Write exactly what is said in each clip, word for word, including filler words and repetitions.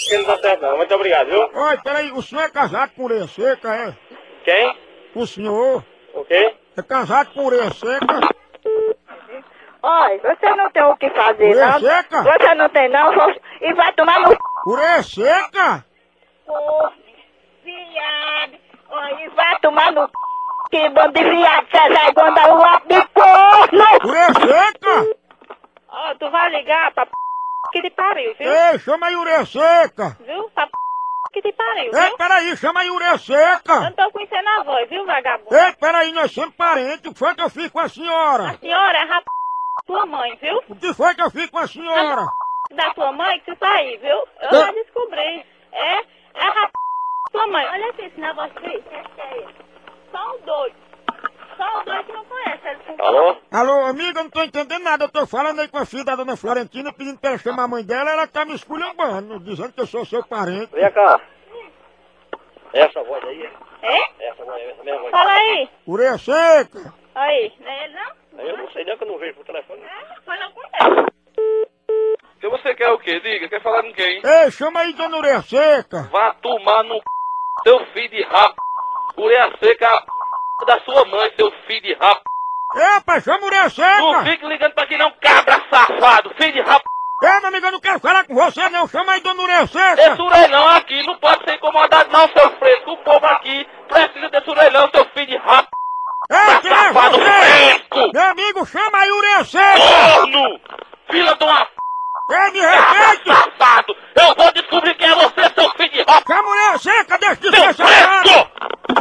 que não tá certo não. Muito obrigado, viu? Oi, peraí, o senhor é casado com orelha seca, é? Quem? O senhor O quê? é casado com orelha seca? Olha, você não tem o que fazer, Orelha não. seca? Você não tem, não. E vai tomar no... Orelha seca? Ô, viado. Olha, e vai tomar no... Que bando de viado, você é igual a lua de corno. Orelha seca? Ó, tu vai ligar pra p... que te pariu, viu? Ei, chama aí orelha seca! Viu? Pra p... que te pariu, Ei, viu? peraí, chama aí orelha Eu seca! não tô conhecendo a voz, viu, vagabundo? Ei, peraí, nós somos parentes, o que foi que eu fiz com a senhora? A senhora é a rap... tua mãe, viu? O que foi que eu fiz com a senhora? Da tua mãe que isso aí, viu? Eu Eu- já descobri. É, é a rap... tua mãe. Olha aqui esse negócio aí. Esse é ele. Só um doido. Só um doido que não conhece. Ele não Alô? Alô, amiga, eu não tô entendendo nada, eu tô falando aí com a filha da dona Florentina, pedindo pra ela chamar a mãe dela, ela tá me esculhambando, dizendo que eu sou seu parente. Vem cá. Essa voz aí? É? Essa voz, essa mesma voz. Fala aí. Orelha seca! Aí. Não é ele não? Eu não sei não que eu não vejo por telefone. É, foi não conhece. Que você quer o quê? Diga, quer falar com quem? Ei, chama aí dona Orelha seca! Vá tomar no c... seu filho de rap. Ureia seca é a p... da sua mãe, seu filho de rap. Epa, chama Orelha Não seca! fique ligando pra aqui não, cabra safado, filho de rap. Ei, meu amigo, eu não quero falar com você não, chama aí dona Orelha seca! Esse orelhão aqui não pode ser incomodado não, seu fresco. O povo aqui precisa desse orelhão, seu filho de rap. Ei, quem é Safado você? fresco! Meu amigo, chama aí Orelha seca! Corno! Filha de uma p... Ei, me respeite! safado! Eu vou descobrir quem é você, seu filho de rap. Chama Orelha seca, deixa de Seu ser safado! fresco!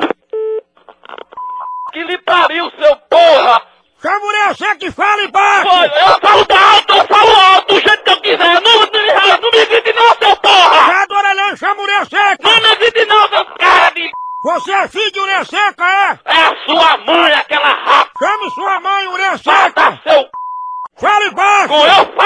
Que lhe pariu, seu porra! Chama Orelha seca e fala baixo! Olha, eu falo alto, eu falo alto do jeito que eu quiser. Não, não, não me grite não, seu porra! Sai do orelhão, chama Orelha seca! Não me grite não, seu cara de... Você é filho de Orelha seca, é? É a sua mãe, aquela rapa! Chame sua mãe, Orelha Mata seca! seu... Fale baixo! Com eu